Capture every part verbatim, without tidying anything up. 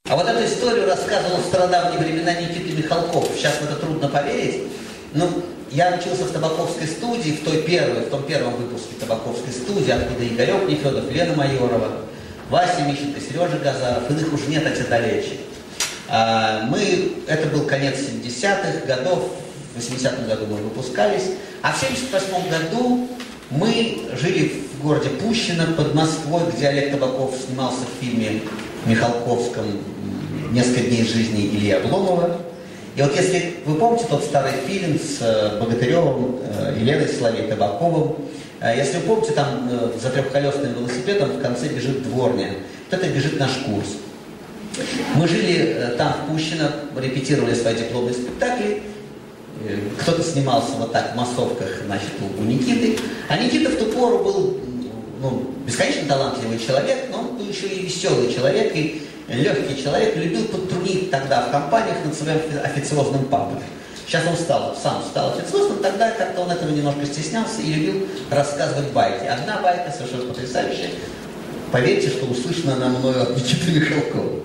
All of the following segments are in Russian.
А вот эту историю рассказывал в стародавние времена Никита Михалков. Сейчас в это трудно поверить. Но я учился в Табаковской студии, в той первой, в том первом выпуске Табаковской студии, откуда Игорек Нефедов, Лена Майорова, Вася Мищенко, Сережа Газаров, иных уж нет, эти далече. А мы, это был конец семидесятых годов, в восьмидесятом году мы выпускались, а в семьдесят восьмом году мы жили в городе Пущино под Москвой, где Олег Табаков снимался в фильме Михалковском «Несколько дней жизни» Ильи Обломова. И вот если вы помните тот старый фильм с Богатыревым, Еленой Соловей, Табаковым, если вы помните, там за трехколесным велосипедом в конце бежит дворня. Вот это бежит наш курс. Мы жили там в Пущино, репетировали свои дипломные спектакли. Кто-то снимался вот так в массовках, значит, у Никиты. А Никита в ту пору был, ну, бесконечно талантливый человек, но он был еще и веселый человек, и легкий человек, любил подтрунить тогда в компаниях над своим официозным папой. Сейчас он стал, сам стал официозным, тогда как-то он этого немножко стеснялся и любил рассказывать байки. Одна байка совершенно потрясающая. Поверьте, что услышана она мною от Никиты Михалкова.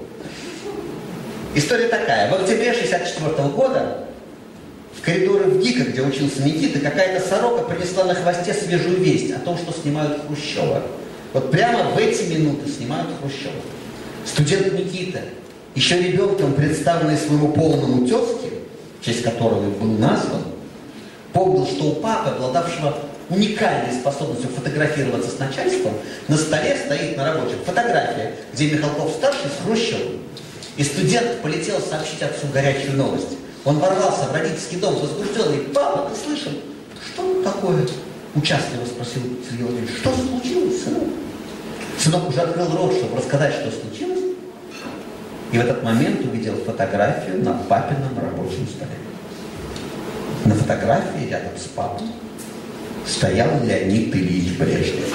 История такая. В октябре шестьдесят четвёртого года в коридоры в ГИКа, где учился Никита, какая-то сорока принесла на хвосте свежую весть о том, что снимают Хрущева. Вот прямо в эти минуты снимают Хрущева. Студент Никита, еще ребенком, представленный своему полному тезке, в честь которого был назван, помнил, что у папы, обладавшего уникальной способностью фотографироваться с начальством, на столе стоит на рабочем фотография, где Михалков-старший с Хрущевым. И студент полетел сообщить отцу горячую новость. Он ворвался в родительский дом, возбужденный. «Папа, ты слышал? Что такое?» Участливо спросил Сергей Владимирович. «Что случилось, сынок?» Сынок уже открыл рот, чтобы рассказать, что случилось. И в этот момент увидел фотографию на папином рабочем столе. На фотографии рядом с папой стоял Леонид Ильич Брежнев.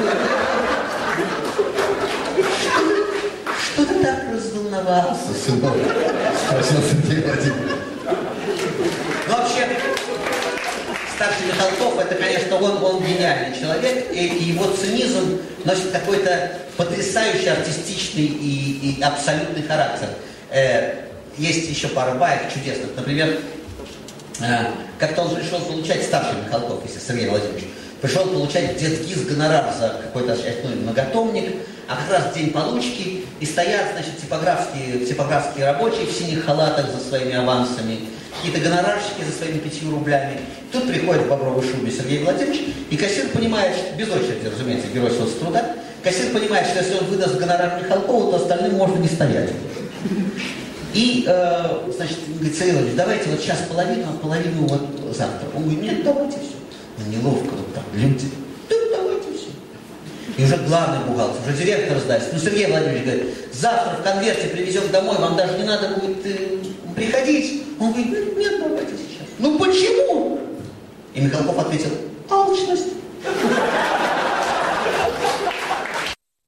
«Что ты так разволновался, сынок?» Спросил Сергей Владимирович. Ну, вообще, старший Михалков, это, конечно, он, он гениальный человек, и, и его цинизм носит какой-то потрясающий, артистичный и, и абсолютный характер. Э, есть еще пара баек чудесных. Например, э, как-то он пришел получать, старший Михалков, если Сергей Владимирович, пришел получать в детгиз гонорар за какой-то очередной многотомник, а как раз день получки, и стоят, значит, типографские, типографские рабочие в синих халатах за своими авансами, какие-то гонорарщики за своими пятью рублями. Тут приходит в бобровой шубе Сергей Владимирович, и кассир понимает, что, без очереди, разумеется, герой соцтруда, кассир понимает, что если он выдаст гонорар Михалкову, то остальным можно не стоять. И, э, значит, говорит: Сергей Владимирович, давайте вот сейчас половину, а половину вот завтра. Он говорит: нет, давайте все. Ну, неловко вот так, люди. Да, давайте все. И уже главный бухгалтер, уже директор сдается. Ну, Сергей Владимирович говорит: завтра в конверте привезем домой, вам даже не надо будет э, приходить. Он говорит: нет, давайте сейчас. Ну почему? И Михалков ответил: алчность.